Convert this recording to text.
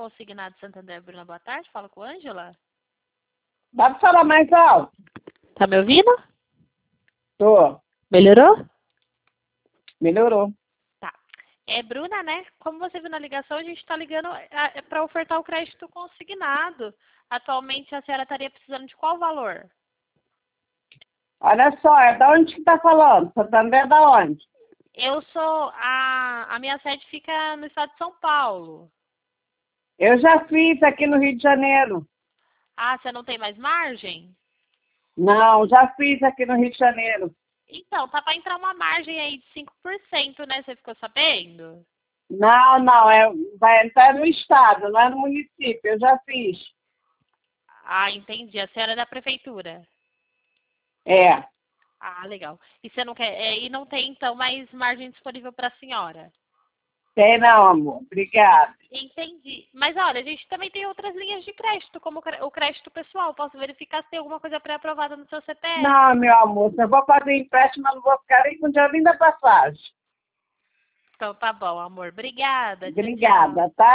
Consignado Santander, Bruna, boa tarde. Fala com a Ângela. Dá pra falar mais alto? Tá me ouvindo? Tô. Melhorou? Melhorou. Tá. É Bruna, né? Como você viu na ligação, a gente tá ligando para ofertar o crédito consignado. Atualmente a senhora estaria precisando de qual valor? Olha só, é da onde que tá falando? Santander é da onde? Eu sou. A minha sede fica no estado de São Paulo. Eu já fiz aqui no Rio de Janeiro. Ah, você não tem mais margem? Não, já fiz aqui no Rio de Janeiro. Então, tá para entrar uma margem aí de 5%, né? Você ficou sabendo? Não, vai entrar no estado, não é no município. Eu já fiz. Ah, entendi. A senhora é da prefeitura. É. Ah, legal. E você não quer. E não tem, então, mais margem disponível para a senhora? Tem não, amor. Obrigada. Entendi. Mas olha, a gente também tem outras linhas de crédito, como o crédito pessoal. Posso verificar se tem alguma coisa pré-aprovada no seu CPF? Não, meu amor, se eu vou fazer empréstimo, eu não vou ficar nem com o dinheiro nem da passagem. Então tá bom, amor. Obrigada. Tchau, tchau. Obrigada, tá?